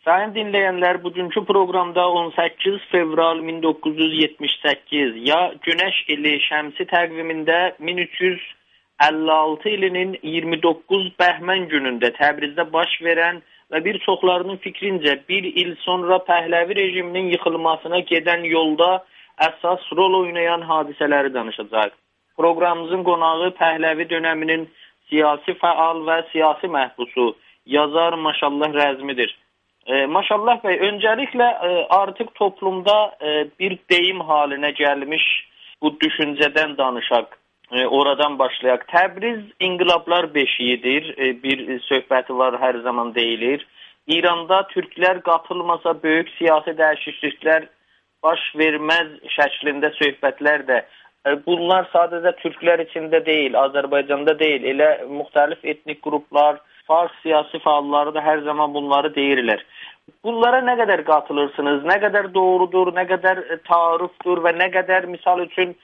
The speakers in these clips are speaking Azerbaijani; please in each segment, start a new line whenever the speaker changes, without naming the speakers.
Sayın dinleyenler, bugünkü programda 18 fevral 1978 ya Güneş ili şəmsi təqvimində 1356 ilinin 29 Bəhmən günündə Təbrizdə baş verən və bir çoxlarının fikrincə bir il sonra Pəhləvi rejiminin yıxılmasına gedən yolda əsas rol oynayan hadisələri danışacaq. Proqramımızın qonağı Pəhləvi dönəminin siyasi fəal və siyasi məhbusu, yazar Maşallah Rəzmidir. Maşallah bəy, öncəliklə artıq toplumda bir deyim halinə gəlmiş bu düşüncədən danışaq, oradan başlayaq. Təbriz inqilablar beşiyidir, bir söhbəti var, hər zaman deyilir. İranda türklər qatılmasa böyük siyasi dəyişikliklər baş verməz şəklində söhbətlər də. Bunlar sadəcə türklər içində deyil, Azərbaycanda deyil, elə müxtəlif etnik qruplar, fars siyasi fəalları da hər zaman bunları deyirlər. Bunlara nə qədər qatılırsınız, nə qədər doğrudur, nə qədər tarifdir və nə qədər misal üçün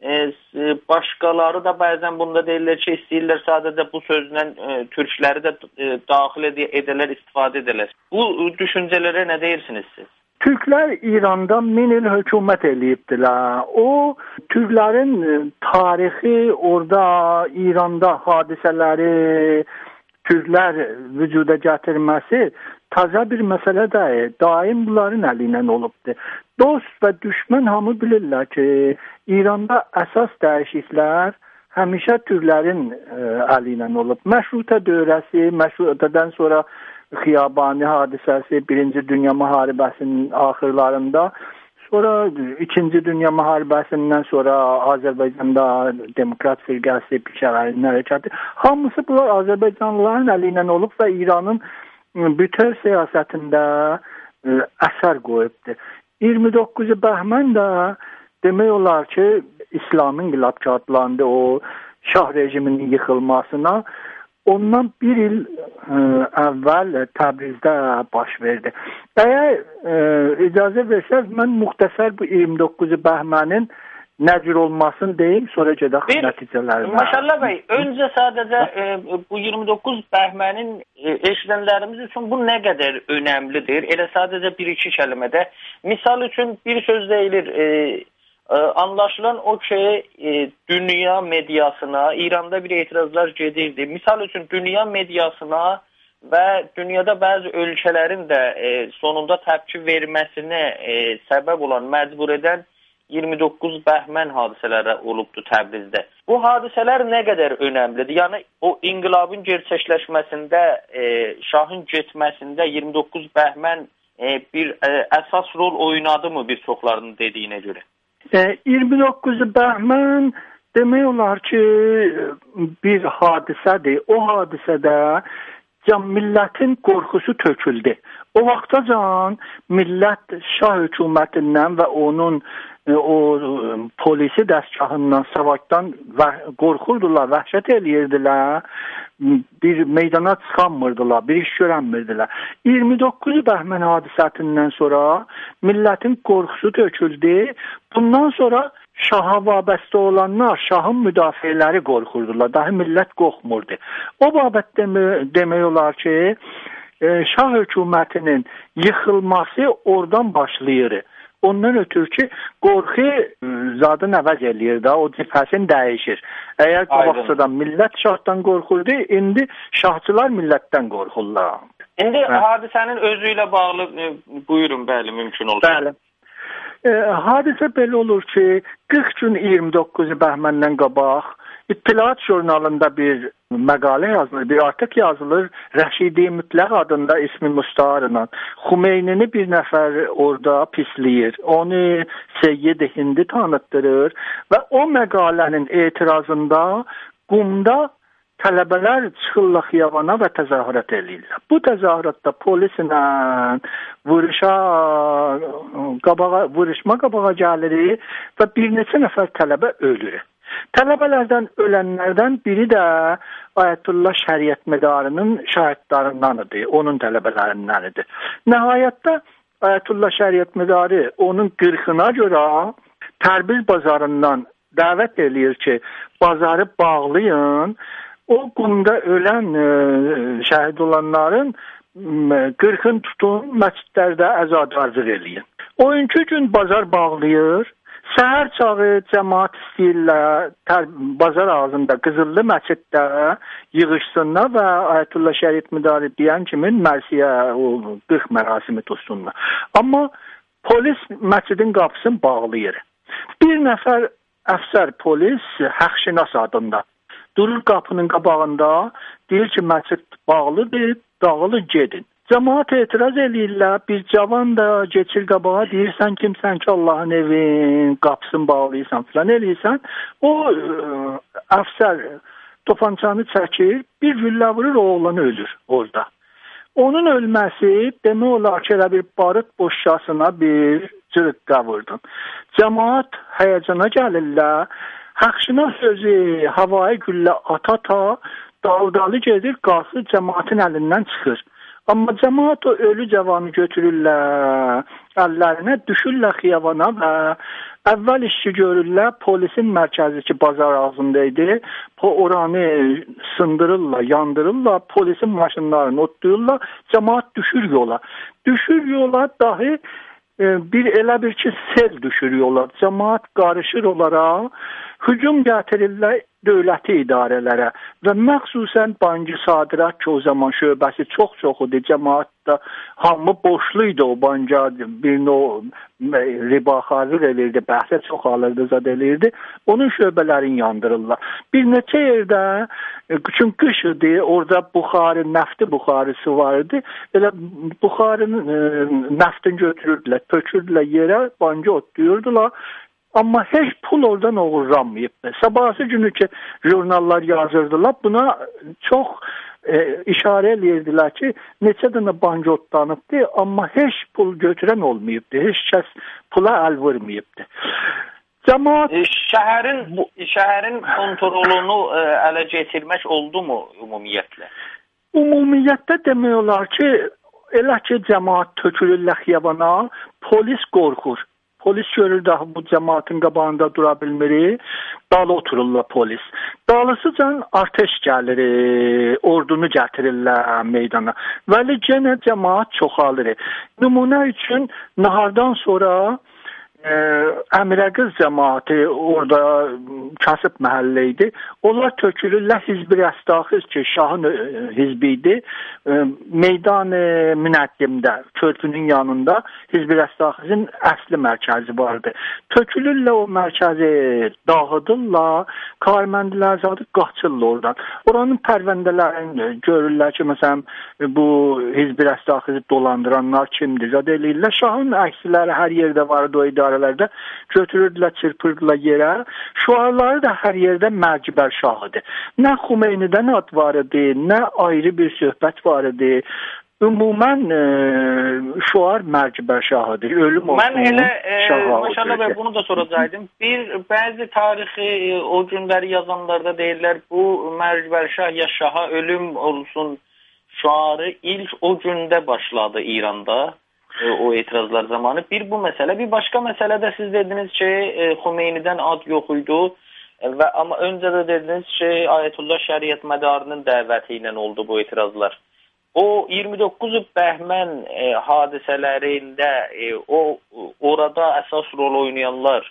başqaları da bəzən bunda deyirlər ki, istəyirlər sadəcə bu sözlə türkləri də daxil edələr, istifadə edələr. Bu düşüncələrə nə deyirsiniz siz?
Türklər İranda 1000 il hökumət eləyibdilər. O, türklərin tarixi, orada İranda hadisələri, türklər vücuda gətirməsi taza bir məsələ deyil. Daim bunların əliyle olubdur. Dost və düşmən hamı bilirlər ki, İranda əsas dəyişikliklər həmişə türklərin əliyle olub. Məşrutə dövrəsi, məşrutədən sonra Xiyabani hadisəsi, 1-ci Dünya Müharibəsinin axırlarında, sonra 2-ci Dünya Müharibəsindən sonra Azərbaycanda demokrat firqəsi, pişəvərinin hərəkəti, hamısı bunlar Azərbaycanlıların əliyle olub və İranın bütün siyasətində əsər qoyubdur. 29 Bəhmən də demək olar ki, İslamın inqilab adlandı o şah rejiminin yıxılmasına. Ondan bir il əvvəl Təbrizdə baş verdi. Əgər icazə versəz, mən müxtəsər bu 29 Bəhmənin nə cür olmasını deyim, sonra gedək nəticələrinə.
Maşallah bəy, öncə sadəcə bu 29 Bəhmənin eşidənlərimiz üçün bu nə qədər önəmlidir? Elə sadəcə bir-iki kəlmədə. Misal üçün bir söz deyilir, anlaşılan o ki, dünya medyasına, İranda bir etirazlar gedirdi. Misal üçün, dünya medyasına və dünyada bəzi ölkələrin də sonunda təpki verməsinə səbəb olan, məcbur edən 29 Bəhmən hadisələri olubdur Təbrizdə. Bu hadisələr nə qədər önəmlidir? Yəni, o inqilabın gerçəkləşməsində, şahın getməsində 29 Bəhmən bir əsas rol oynadı mı bir çoxlarının dediyinə görə?
29 Bəhmən demək olar ki, bir hadisədir. O hadisədə millətin qorxusu töküldü. O vaxtacan millət şah hökumətindən və onun polisi dəstgahından, savaddan qorxurdular, vəhşət eləyirdilər, bir meydana çıxanmırdılar, bir iş görənmirdilər. 29 Bəhmən hadisəsindən sonra millətin qorxusu töküldü. Bundan sonra şaha vabəstə olanlar, şahın müdafiələri qorxurdular, daha millət qorxmurdu. O babət demək olar ki, şah hökumətinin yıxılması oradan başlayır. Ondan ötürü ki, qorxu zadın əvəz eləyir də, o cibhəsini dəyişir. Əgər qabaqsadan millət şahdan qorxurdu, indi şahçılar millətdən qorxurlar.
İndi hadisənin özü ilə bağlı buyurun, bəli, mümkün olsun.
Bəli. Hadisə belə olur ki, 40 gün 29 Bəhməndən qabaq İttilaat jurnalında bir məqalə yazılır, bir artıq yazılır. Rəşidi Mütləq adında ismi müstaharla. Xumeynini bir nəfər orada pisləyir. Onu Seyyid Hindi tanıtdırır və o məqalənin etirazında Qumda tələbələr çıxırlar xiyabana və təzahürat edirlər. Bu təzahüratda polislə vuruşma qabağa gəlir və bir neçə nəfər tələbə ölür. Tələbələrdən ölənlərdən biri də Ayətullah Şəriət Medarının şahidlərindanıdır, onun tələbələrindəndir. Nəhayətdə Ayətullah Şəriət Medarı onun 40-ına görə Tərbiz bazarından dəvət eləyir ki, bazarı bağlayın, o Qumda ölən şəhid olanların 40-ın tutun məscidlərdə əzadarlıq eləyin. Oyuncu gün bazar bağlayır. Səhər çağı cəmaat istəyirlər bazar ağzında Qızıllı məsciddə yığışsınlar və Ayətullah Şərif Müdarib deyən kimi mərsiyə o 40 mərasimi tutsunlar. Amma polis məscidin qapısını bağlayır. Bir nəfər əfsər polis Həqşinas adında durur qapının qabağında, deyir ki, məscid bağlıdır, dağılın gedin. Cəmaat etiraz eləyirlər, bir cavan da geçir qabağa, deyirsən kimsən ki Allahın evin qapısını bağlayırsan filan eləyirsən. O əfsər topançanı çəkir, bir güllə vurur, o oğlan ölür orada. Onun ölməsi demək olar ki, elə bir barıt boşçasına bir cırıqqa vurdun. Cəmaat həyəcana gəlirlər, Həqşinas sözü havai güllə ata-ta daldalı gedir, qalxır cəmaatın əlindən çıxır. Amma cəmaat o ölü cavanı götürürlər, əllərinə düşürlər xiyabana və əvvəl işçi görürlər, polisin mərkəzi ki, bazar ağzındaydı, oranı sındırırlar, yandırırlar, polisin maşınlarını otlayırlar, cəmaat düşür yola. Düşür yola dahi bir elə bir ki, sel düşür yola, cəmaat qarışır onlara, hücum gətirirlər dövləti idarələrə və məxsusən Bankı Sadirat ki, o zaman şöbəsi çox idi, cəmaatda hamı boşluydu o banka, birini o ribaxarlıq elirdi, bəhsə çox alırdı, zad elirdi, onun şöbələrini yandırırlar. Bir neçə yerdə, çünki qış idi, orada buxarı, nəfti buxarısı vardı, elə buxarının nəftini götürürdülər, tökürdülər yerə, banka otlayırdılar. Amma heç pul oradan oğurlanmayıbdı. Sabahsı günü ki, jurnallar yazırdılar, buna çox işarə edirdilər ki, neçə dənə bank otlanıbdı, amma heç pul götürən olmayıbdı, heç kəs pula əl vurmayıbdı. Cəmaat
şəhərin kontrolunu ələ keçirmək oldu mu ümumiyyətlə?
Ümumiyyətlə demək olar ki, elə ki, cəmaat tökülürlər xiyabana, polis qorxur. Polis görür də bu cəmaatın qabağında dura bilmir, dalı otururlar polis. Dalısıcan arteş gəlir, ordunu gətirirlər meydana. Vəli yenə cəmaat çoxalır. Nümunə üçün nahardan sonra Əmirəqız cəmaatı orada kasıb məhəllə idi. Onlar tökülürlər Hizb-i Rəstaxiz ki, şahın hizbi idi. Meydan Münəddimdə, körpünün yanında Hizb-i Rəstaxizin əsli mərkəzi vardı. Tökülürlər o mərkəzi, dağıdırlar, karməndilər zadı qaçırlar oradan. Oranın pərvəndələrini görürlər ki, məsələn, bu Hizb-i Rəstaxizi dolandıranlar kimdir? Zad eləyirlər. Şahın əksləri hər yerdə vardı o idarə götürürdülər, çırpırdılar yerə. Şuarları da hər yerdə Mərcibər şahıdır. Nə Xumeynidən ad var idi, nə ayrı bir söhbət var idi. Ümumən şuar Mərcibər şahıdır. Ölüm olsun.
Mən elə Maşallah bəy bunu da soracaqdım. Bəzi tarixi o günləri yazanlarda deyirlər bu Mərcibər şah ya şaha ölüm olsun şuarı ilk o gündə başladı İranda. O etirazlar zamanı. Bir bu məsələ. Bir başqa məsələdə siz dediniz ki, Xumeynidən ad yox idi və amma öncə də dediniz ki, Ayətullah Şəriət Mədarının dəvəti ilə oldu bu etirazlar. O 29 Bəhmən hadisələrində orada əsas rol oynayanlar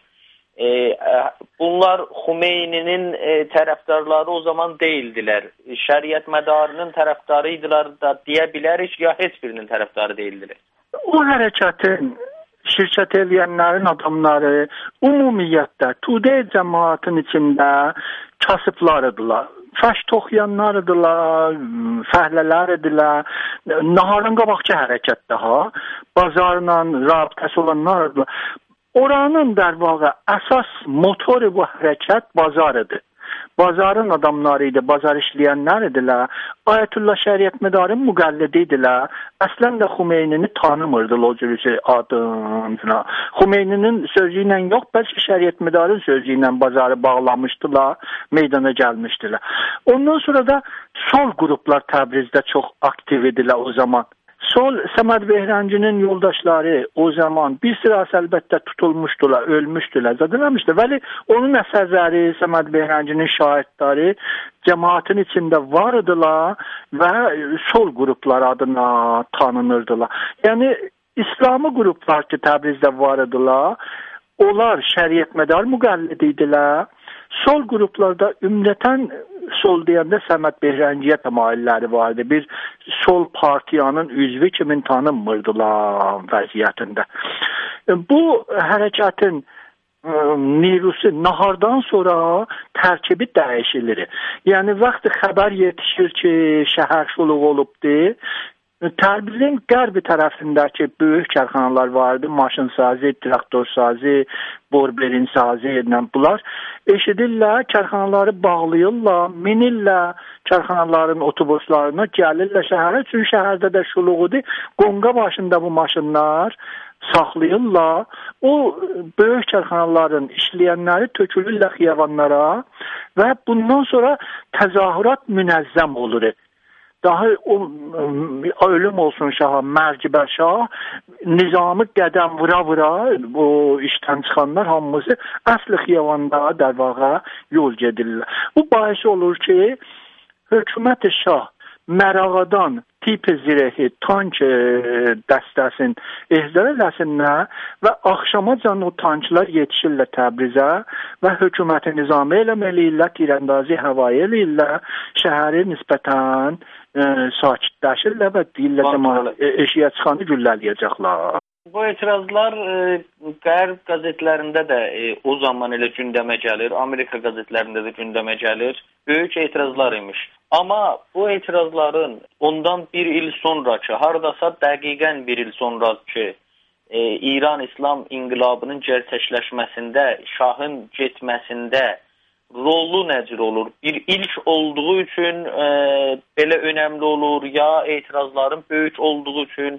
bunlar Xumeyninin tərəfdarları o zaman deyildilər. Şəriət Mədarının tərəfdarıydılar da deyə bilərik ya heç birinin tərəfdarı deyildilər.
O hərəkətin şirkət eləyənlərin adamları ümumiyyətlə Tude cəmaatın içində kasıblarıdırlar. Fəş toxuyanlarıdırlar, fəhlələr idilər. Naharın qabaqçı hərəkətdə bazarla rabitəsi olanlarıdırlar. Oranın dərvaqa əsas motoru bu hərəkət bazarıdır. Bazarın adamları idi, bazar işləyənlər idilər. Ayətullah Şəriət Mədarın müqəllidi idilər. Əslən də Xumeynini tanımırdılar o cür adını. Xumeyninin sözü ilə yox, bəlkə Şəriət Mədarın sözü ilə bazarı bağlamışdılar, meydana gəlmişdilər. Ondan sonra da sol qruplar Təbrizdə çox aktiv idilər o zaman. Sol Səməd Behrancının yoldaşları o zaman bir sırası əlbəttə tutulmuşdular, ölmüşdülər, zadələmişdi. Vəli onun əsərləri, Səməd Behrancının şahidləri cəmaətin içində var idilar və sol qruplar adına tanınırdılar. Yəni İslami qruplar ki Təbrizdə var idilar, onlar şəriətmədar müqəllid idilər. Sol qruplarda ümumən sol deyəndə Səməd Behranciyə təmayülləri vardı. Bir sol partiyanın üzvü kimi tanınmırdılar vəziyyətində. Bu hərəkətin nirusu nahardan sonra tərkibi dəyişilir. Yəni vaxt xəbər yetişir ki, şəhər şuluq olubdu. Təbrizin qərbi tərəfindəki böyük karxanalar vardı. Maşınsazi, traktorsazi, borberinsazi bunlar eşidirlər, karxanaları bağlayırlar, minirlər karxanaların otobuslarına, gəlirlər şəhərə. Çünki şəhərdə də şuluğudur. Qonqa başında bu maşınlar saxlayırlar. O böyük karxanaların işləyənləri tökülürlər xiyabanlara və bundan sonra təzahürat münəzzəm olur. Daha ölüm olsun şaha, mərcibə şah, nizamı qədəm vura-vura bu işdən çıxanlar hamısı əsli xiyavanda dərvağa yol gedirlər. Bu bahis olur ki, hökumət-i şah Mərağadan tipi zirəhi tank dəstəsin ehzar eləsinlər və axşamacan o tanklar yetişirlər Təbrizə və hökuməti nizamı eləməliyirlər, tirəndazi havayı eləyirlər, şəhəri nisbətən sakitləşirlər və deyirlər eşiyə çıxanı güllələyəcəklər.
Bu etirazlar Qərb qəzetlərində də o zaman elə gündəmə gəlir, Amerika qəzetlərində də gündəmə gəlir. Böyük etirazlar imiş. Amma bu etirazların ondan bir il sonraki, haradasa dəqiqən bir il sonraki İran İslam inqilabının gerçəkləşməsində, şahın getməsində rolu necə olur? Bir ilk olduğu üçün belə önəmli olur, ya etirazların böyük olduğu üçün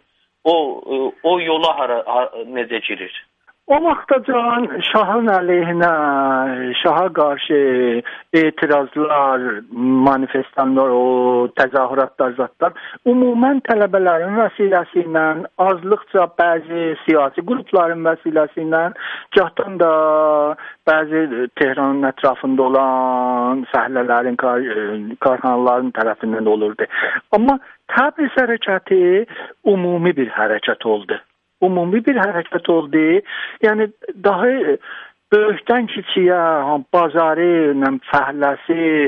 o yola necə girir?
O vaxtacan şahın əleyhinə, şaha qarşı etirazlar, manifestanlar, o təzahüratlar, zatlar ümumən tələbələrin vəsiləsi ilə, azlıqca bəzi siyasi qrupların vəsiləsi ilə, gahdan da bəzi Tehranın ətrafında olan səhlələrin, karxanaların tərəfindən olurdu. Amma Təbriz hərəkəti ümumi bir hərəkət oldu. Ümumi bir hərəkət oldu. Yəni daha böyükdən kiçiyə, bazarı, fəhləsi,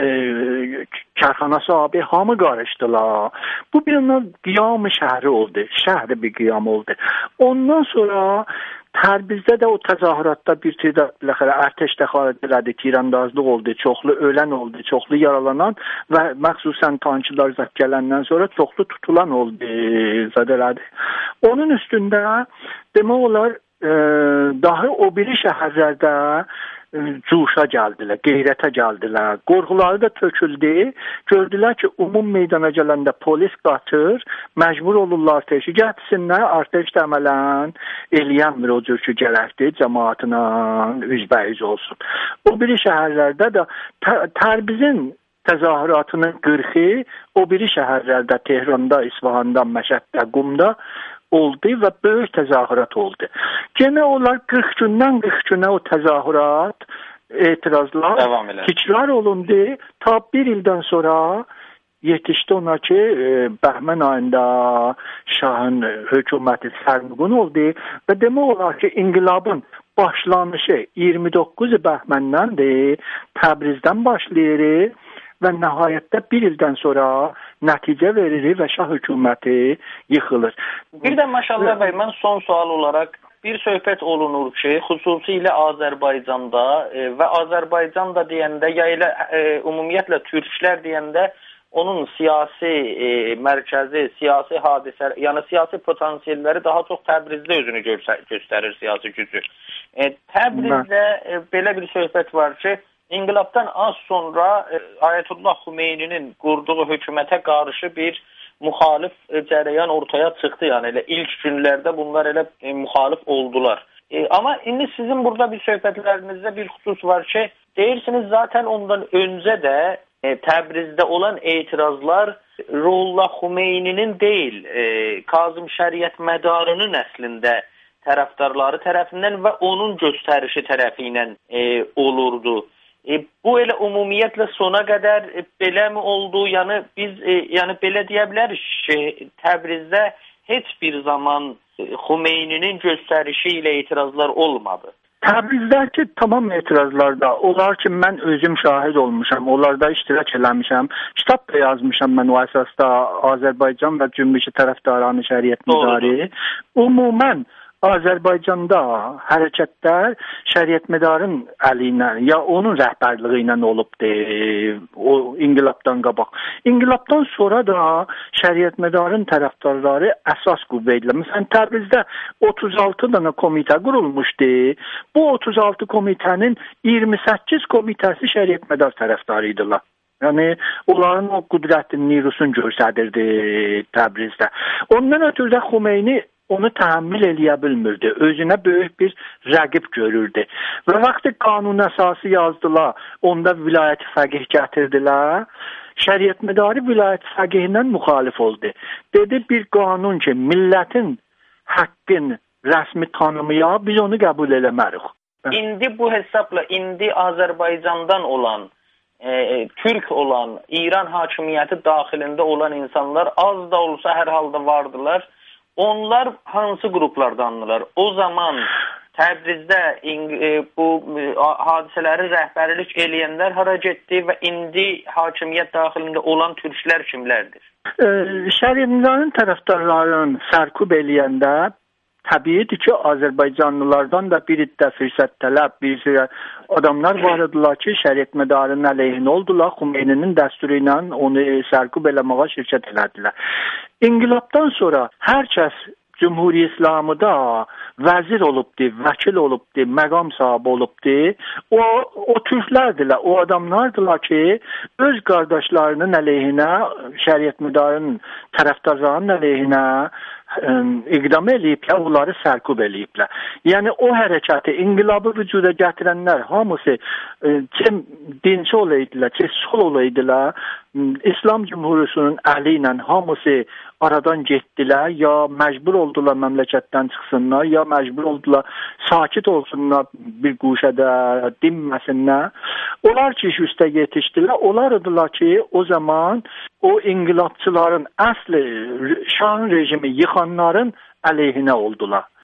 karxana sahibi hamı qarışdılar. Bu bir qiyam şəhəri oldu. Şəhəri bir qiyam oldu. Ondan sonra Təbrizdə də o təzahüratda bir tədad biləxərə ərtəş dəxalət elədi, tirandazlıq oldu, çoxlu ölən oldu, çoxlu yaralanan və məxsusən tankçılar zət gələndən sonra çoxlu tutulan oldu, zədələdi. Onun üstündə demək olar daha o biri şəhərlərdə cuşa gəldilər, qeyrətə gəldilər. Qorxuları da töküldü. Gördülər ki, ümum meydana gələndə polis qatır, məcbur olurlar teşi gətirsinlər, artıq əmələn eləyənmir o cür ki, gələkdir, cəmaatına üzbəyiz olsun. O biri şəhərlərdə də Təbrizin təzahüratının 40-ı o biri şəhərlərdə, Tehranda, İsfahanda, Məşəddə, Qumda oldu və böyük təzahürat oldu. Gene onlar 40 gündən 40 günə o təzahürat, etirazlar təkrar olundu. Ta bir ildən sonra yetişdi ona ki, Bəhmən ayında şahın hökuməti sərnüqun oldu və demək olar ki, inqilabın başlanışı 29 Bəhməndəndir, Təbrizdən başlayır və nəhayətdə bir ildən sonra nəticə verir və şah hökuməti yıxılır.
Bir də maşallah bəy, mən son sual olaraq bir söhbət olunur ki, xüsusilə Azərbaycanda və Azərbaycanda deyəndə, ya elə ümumiyyətlə türklər deyəndə onun siyasi mərkəzi, siyasi hadisə, yəni siyasi potansiyelləri daha çox Təbrizdə özünü göstərir siyasi gücü. Təbrizdə belə bir söhbət var ki, İnqilabdan az sonra Ayətullah Xumeyninin qurduğu hökumətə qarşı bir müxalif cərəyan ortaya çıxdı. Yəni elə ilk günlərdə bunlar elə müxalif oldular. Amma indi sizin burada bir söhbətlərinizdə bir xüsus var ki, deyirsiniz zaten ondan öncə də Təbrizdə olan etirazlar Ruhollah Xumeyninin deyil, Kazım Şəriət Mədarının əslində tərəfdarları tərəfindən və onun göstərişi tərəfi ilə olurdu. Bu elə ümumiyyətlə sona qədər beləmi oldu? Yəni biz belə deyə bilərik ki, Təbrizdə heç bir zaman Xumeyninin göstərişi ilə etirazlar olmadı.
Təbrizdəki tamam etirazlarda, onlar ki, mən özüm şahid olmuşam, onlarda iştirak eləmişəm, kitab da yazmışam mən o əsasda Azərbaycan və Cümbüşi tərəfdaranı şəriət müdarı. Ümumən Azərbaycanda hərəkətlər şəriətmədarın əli ilə ya onun rəhbərliyi ilə olubdur o inqilabdan qabaq. İnqilabdan sonra da şəriətmədarın tərəfdarları əsas qüvvə edilir. Məsələn, Təbrizdə 36 dənə komitə qurulmuşdu. Bu 36 komitənin 28 komitəsi şəriətmədar tərəfdarı idilər. Yəni, onların o qüdrətin nirusunu göstərirdi Təbrizdə. Ondan ötürü də Xumeyni onu təhammül eləyə bilmirdi. Özünə böyük bir rəqib görürdü. Və vaxtı qanun əsası yazdılar, onda vilayət fəqih gətirdilər. Şəriətmədarı vilayət fəqihindən müxalif oldu. Dedi, bir qanun ki, millətin haqqın rəsmi tanımıya, biz onu qəbul eləmərik.
İndi bu hesabla, indi Azərbaycandan olan, Türk olan, İran hakimiyyəti daxilində olan insanlar az da olsa hər halda vardılar. Onlar hansı qruplardandılar? O zaman Təbrizdə bu hadisələri rəhbərlik eləyənlər hara getdi və indi hakimiyyət daxilində olan türklər kimlərdir?
Şəriətmədarın tərəfdarlarının sərkub eləyəndə təbiidir ki, Azərbaycanlılardan da bir iddə fürsət tələb, bir adamlar var idiler ki, şəriətmədarın əleyhinə oldular, Xumeyninin dəsturu ilə onu sərkub eləməyə şirkət elədilər. İnqilabdan sonra hər kəs Cümhuri İslamıda vəzir olubdu, vəkil olubdu, məqam sahibi olubdu. O türklərdirlər, o adamlardılar ki, öz qardaşlarının əleyhinə, şəriətmədarın tərəfdarlarının əleyhinə iqdam eləyib, onları sərkub eləyiblər. Yəni, o hərəkəti, inqilabı vücuda gətirənlər, hamısı kim dinçi olaydılar, kim sol olaydılar, İslam Cumhuriyetinin əli ilə hamısı aradan getdilər, ya məcbur oldular məmləkətdən çıxsınlar, ya məcbur oldular sakit olsunlar bir quşədə, dinməsinlər. Onlar ki, üstə yetişdilər, onlar idilar ki, o zaman o inqilabçıların əsli şahın rejimi yıxanların əleyhinə oldular.